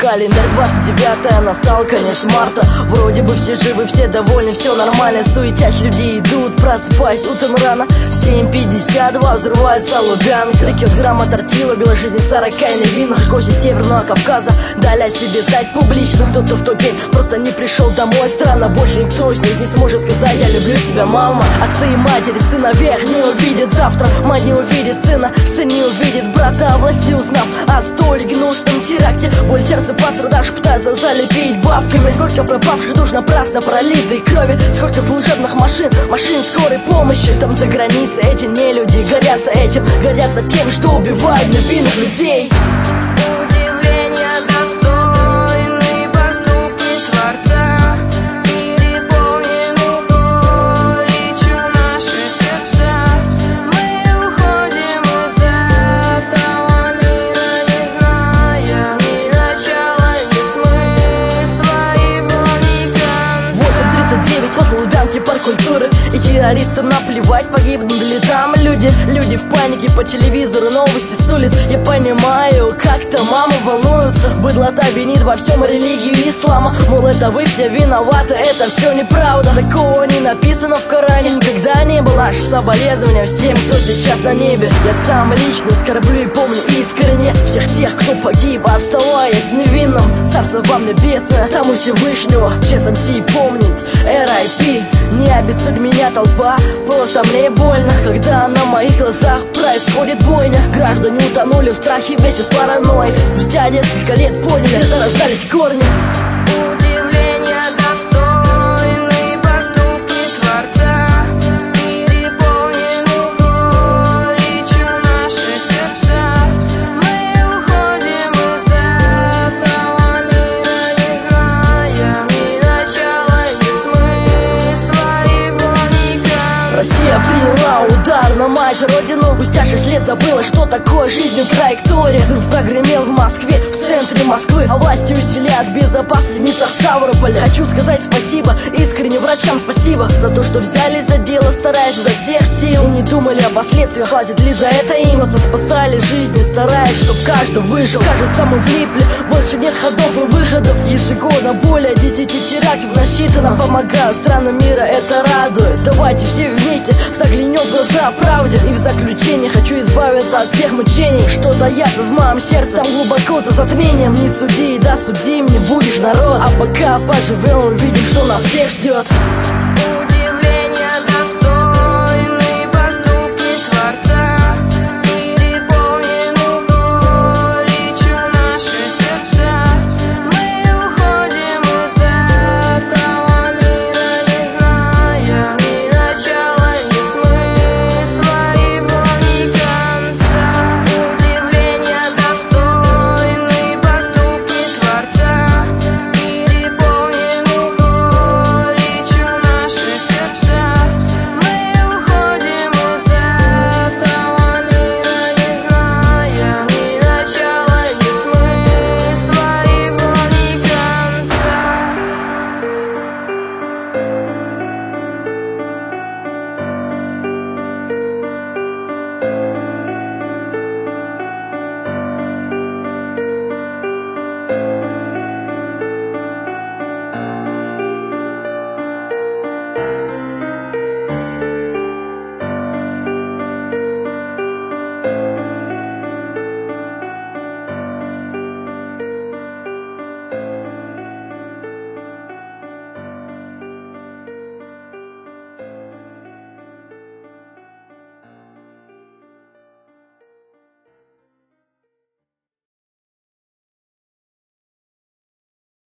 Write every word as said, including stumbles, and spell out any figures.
календарь двадцать девятое, настал конец марта. Вроде бы все живы, все довольны, все нормально. Суетясь, люди идут, просыпаясь утром рано. Семь пятьдесят два, взрывается Лубянка. Три килограмма тортила, беложизнь сорокайный вина. Гости Северного Кавказа дали о себе знать публично. Кто-то в тот день просто не пришел домой. Странно, больше никто из них не сможет сказать: я люблю тебя, мама. Отцы и матери сыновей не увидят завтра. Мать не увидит сына, сын не увидит брата. О власти узнав о столь гнусном теракте, боль сердца пострадавших пытаются залепить бабками. Сколько пропавших душ напрасно пролитой крови, сколько служебных машин, машин скорой помощи. Там за границей эти нелюди горятся этим, горятся тем, что убивают невинных людей. Парк культуры, и террористам наплевать, погибнут ли там люди. Люди в панике, по телевизору новости с улиц. Я понимаю, как-то мамы волнуются. Быдлота винит во всем религию ислама. Мол, это вы все виноваты, это все неправда. Такого не написано в Коране, никогда не было. Наши соболезнования всем, кто сейчас на небе. Я сам лично скорблю и помню искренне всех тех, кто погиб, оставаясь невинным. Царство вам небесное, там у Всевышнего честь эм си помнит. эр ай пи. Не обессудь меня, толпа, просто мне больно, когда на моих глазах происходит бойня. Граждане утонули в страхе вместе с паранойей. Спустя несколько лет поняли, зарождались корни. Россия приняла удар на мать родину. Спустя шесть лет забыла, что такое жизнь траектория. Взрыв прогремел в Москве, в центре Москвы. А власти усилят безопасность в местах Ставрополя. Хочу сказать спасибо, искренне врачам спасибо за то, что взялись за дело, стараясь изо всех сил. И не думали о последствиях, хватит ли за это им. Спасали жизни, стараясь, чтоб каждый выжил. Кажется, мы влипли, больше нет ходов и выходов. Ежегодно более десяти терактов насчитано. Помогают странам мира, это радует. Давайте все вместе заглянем в глаза правде. И в заключение хочу избавиться от всех мучений, что таятся в моем сердце там глубоко за затмением. Не суди, да судим, не будешь народ. А пока поживем, увидим, что нас всех ждет.